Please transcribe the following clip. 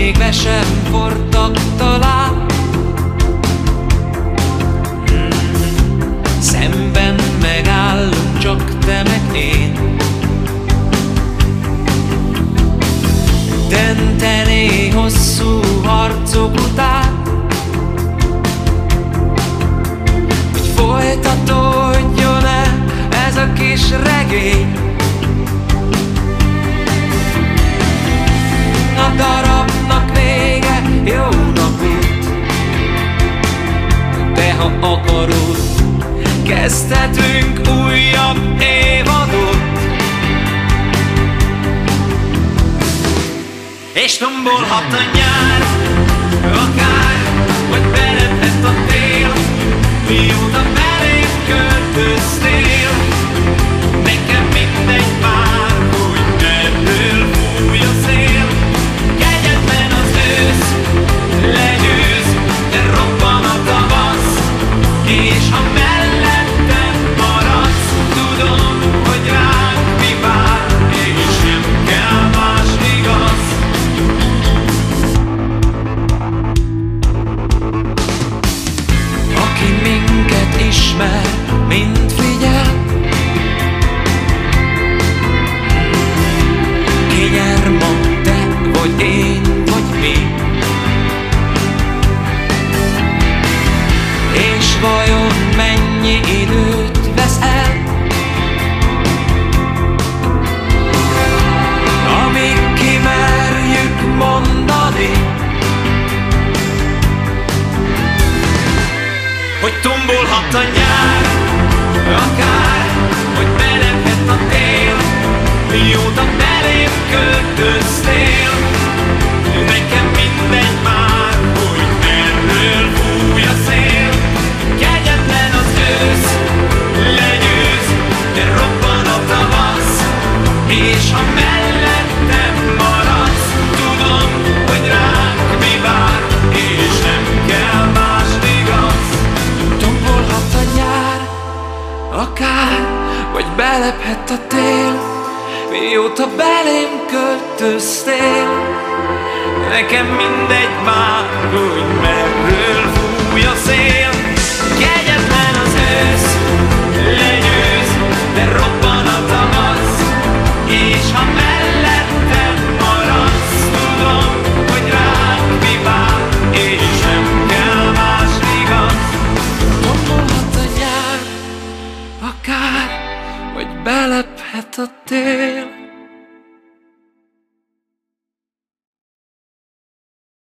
égbe sem fortak talán. Szemben megállunk csak te meg én. Dönteni hosszú harcok után, hogy folytatódjon-e ez a kis regény. A darabnak vége, jó napot, de ha akarod, kezdhetünk újabb évadot. És tombolhat a nyár, akár, vagy belepett a tél, mióta belém költöztél. Nekem mindegy már, hogy merről fúj a szél. Kegyetlen az ősz, legyőz, de robban a tavasz, és ha mellettem maradsz, tudom, hogy ránk mi vár, és nem kell más igaz. Aki minket ismer, mind figyel, ki nyer ma, te vagy én, vagy mi? És vajon mennyi időt vesz el, amíg kimerjük mondani, hogy tombolhat a nyár, akár, hogy belepett a tél, mióta belém költöztél. Nekem mindegy már, hogy merről fúj a szél. Kegyetlen az ősz, legyőz, de robban a tavasz, és ha mellettem maradsz, tudom, hogy ránk mi vár, és nem kell más igaz. Tombolhat a nyár, akár, vagy belephet a tél, mióta belém költöztél. Nekem mindegy már, hogy merről fúj a szél. Kegyetlen az ősz, legyőz, de robban a tavasz, és ha mellettem maradsz, tudom, hogy ránk mi vár, és nem kell más igaz. Tombolhat a nyár, akár, vagy belephet a tél,